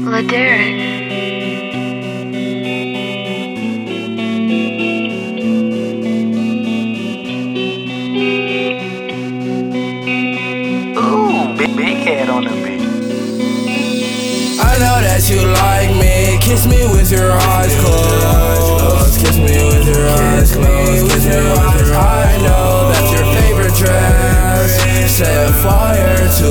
Ladera. Ooh, big head on the beat. I know that you like me. Kiss me with your eyes closed. Kiss me with your eyes closed. Kiss me with your eyes. I know that's your favorite dress. Set fire to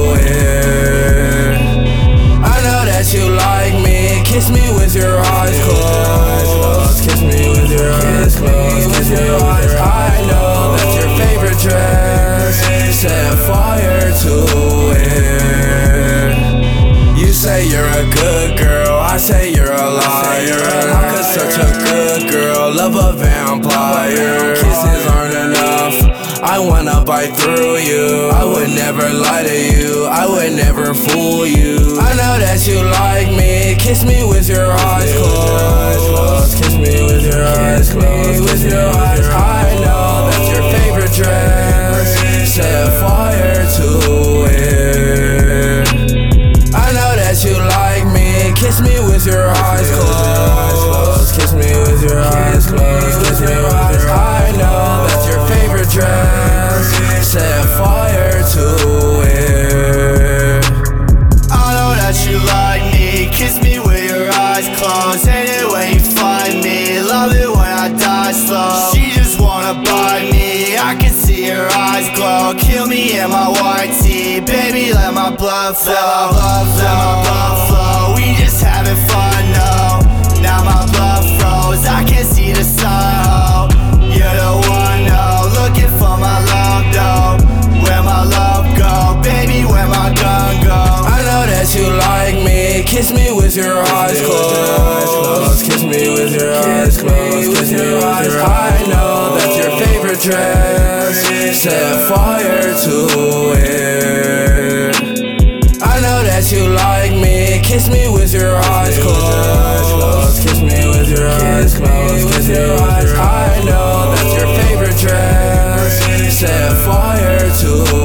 it. I know that you like me. Kiss me with your eyes closed. Kiss me with your eyes closed. Kiss me with your eyes. I know that's your favorite dress. Set fire to it. You say you're a good girl, I say you're a liar. How could such a good girl love a vampire? Kisses aren't enough, I wanna bite through you. I would never lie to you, I would never fool you. I know that you like me, kiss me with your eyes closed. Kiss me with your eyes closed, kiss me with your eyes. I know that's your favorite dress. Set fire to it. I know that you like me. Kiss me with your eyes closed. Kiss me with your eyes closed. Kiss me with your eyes. I know that's your favorite dress. Set fire to it. I know that you like me. Kiss me with your eyes closed. Hate it when you find me. Love it when I die slow. She just wanna bite me. I can see her eyes glow. Kill me in my white tee. Baby, let my blood flow. Let my blood flow. We just having fun, no. Now my blood froze. I can't see the sun, oh. You're the one, no. Looking for my love, though. Where my love go? Baby, where my gun go? I know that you like me. Kiss me with your eyes closed. Kiss me with your eyes closed. Kiss me with your eyes. I know that's your favorite dress. Set fire to it. I know that you like me. Kiss me with your eyes closed. Kiss me with your eyes closed. Kiss me with your eyes. I know that's your favorite dress. Set fire to